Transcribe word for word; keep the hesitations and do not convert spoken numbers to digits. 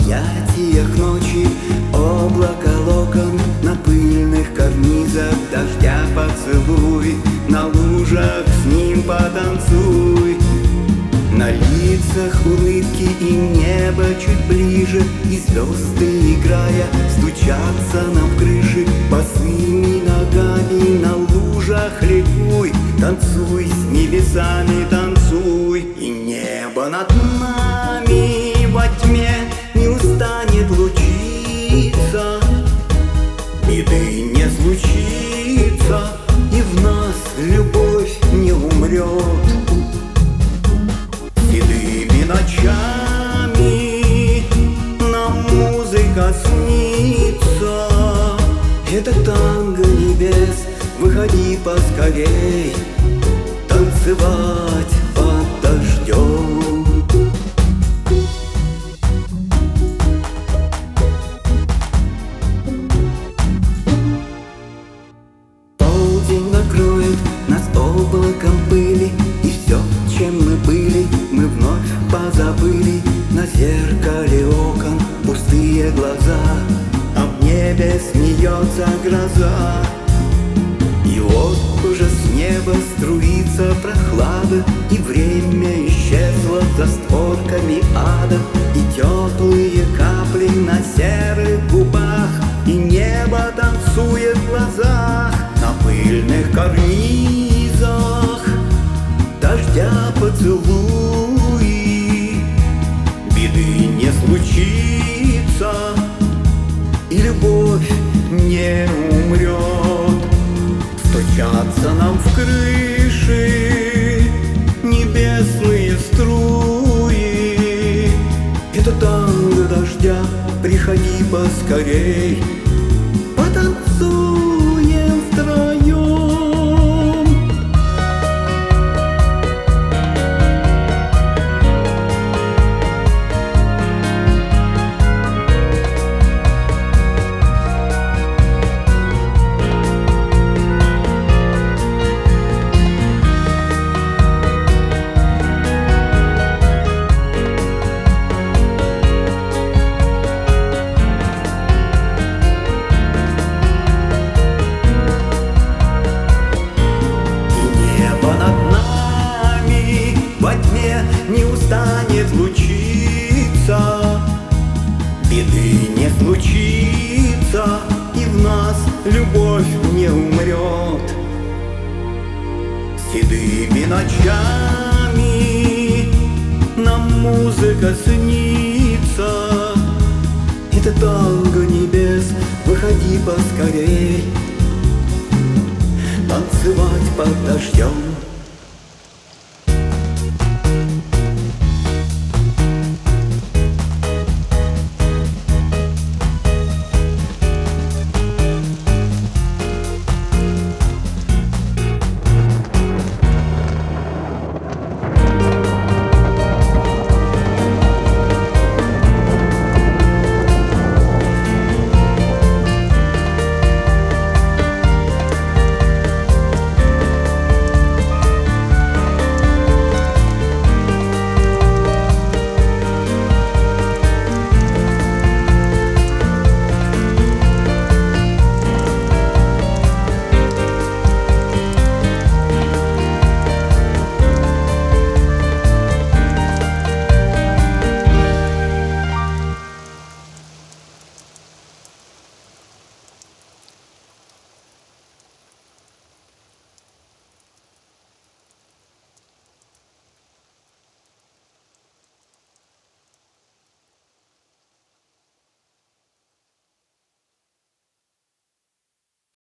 объятиях ночи, облако локон на пыльных карнизах дождя поцелуй, на лужах с ним потанцуй. На лицах улыбки и небо чуть ближе, и звезды, играя, стучатся нам в крыши. Босыми ногами на лужах ликуй, танцуй с небесами, танцуй. И небо над нами во тьме не устанет лучиться, беды не случится, и в нас любовь не умрет. Седыми ночами нам музыка снится. Это танго небес, выходи поскорей танцевать под дождем. Полдень накроет нас облаком пыли, и все, чем мы были, мы вновь позабыли. На зеркале окон пустые глаза, а в небе смеется гроза. И вот уже с неба струится прохлада, и время исчезло за створками ада. И теплые капли на серых губах, и небо танцует в глазах. На пыльных карнизах дождя поцелуй, беды не случится, и любовь не умрет. Стучатся нам в крыши небесные струи. Это танго дождя, приходи поскорей, потанцуем втроем. Во тьме не устанет лучиться, беды не случится, и в нас любовь не умрет. Седыми ночами нам музыка снится. Это танго небес, выходи поскорей танцевать под дождем.